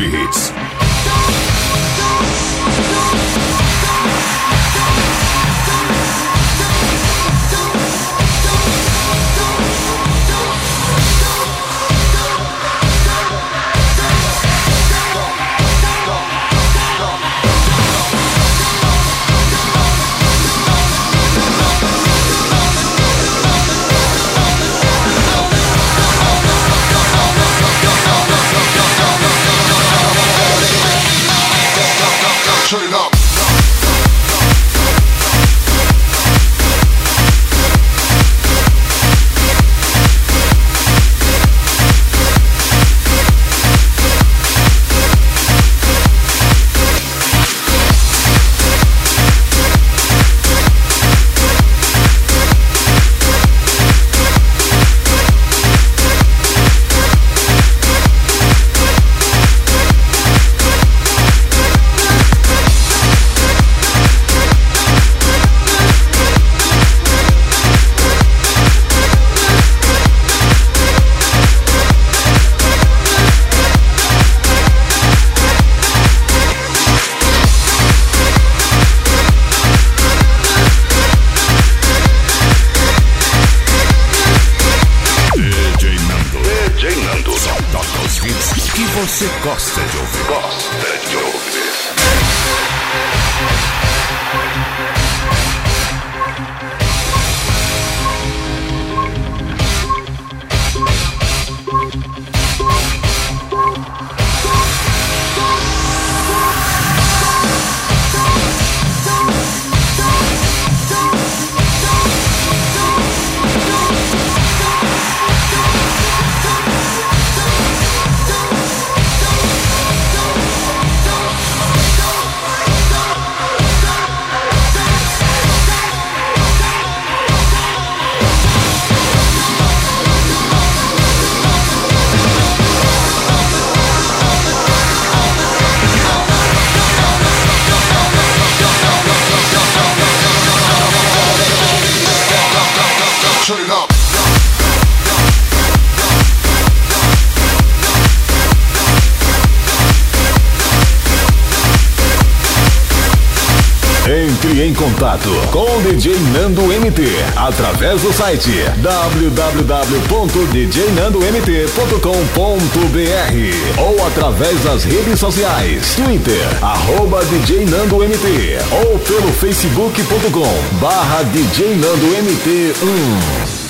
Beats. Turn it up. Que você gosta de ouvir. Gosta de ouvir. Turn it up. Entre em contato com o DJ Nando MT através do site www.djnandomt.com.br ou através das redes sociais Twitter, @DJ Nando MT ou pelo facebook.com/DJ Nando MT1.